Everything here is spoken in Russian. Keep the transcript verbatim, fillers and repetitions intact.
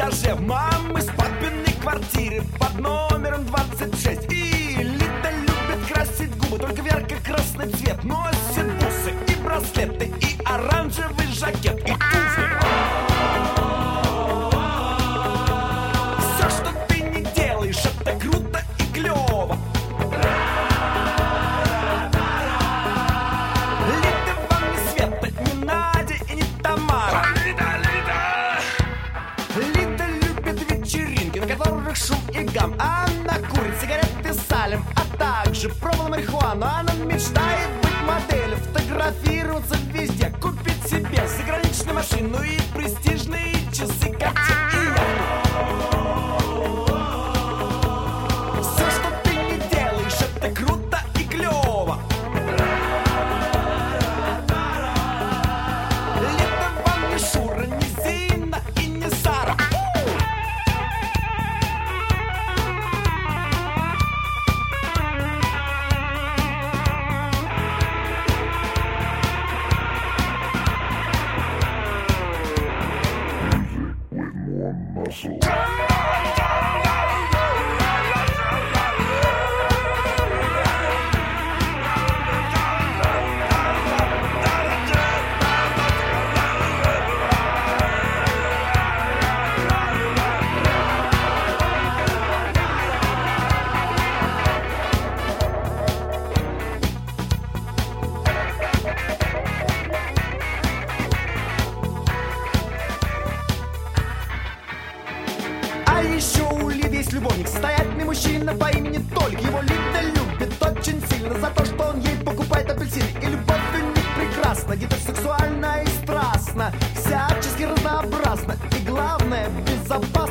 этаже мамы с папиной квартиры под номером двадцать шесть. И Лида любит красить губы, только в ярко-красный цвет. Носит бусы и браслеты, и оранжевый жакет, и туфли. Все, что ты не делаешь, это круто и клево. Лида вам не Света, не Надя и не Тамара. Лида, Лида. Лида любит вечеринки, на которых шум и гам. Она курит сигареты салем, а также пробовала марихуану. Она мечтает быть моделью, фотографироваться везде, купить себе заграничную машину и престижные часы Cartier и яхту. Все, что ты не делаешь, это круто и клево. Лида вам не Шура, не Зина и не Сара. А еще у Лиды есть любовник, состоятельный мужчина по имени Толик. Его Лида любит очень сильно за то, что он ей покупает апельсины. И любовь у них прекрасна, гетеросексуальна и страстна, всячески разнообразна. И главное, безопасна.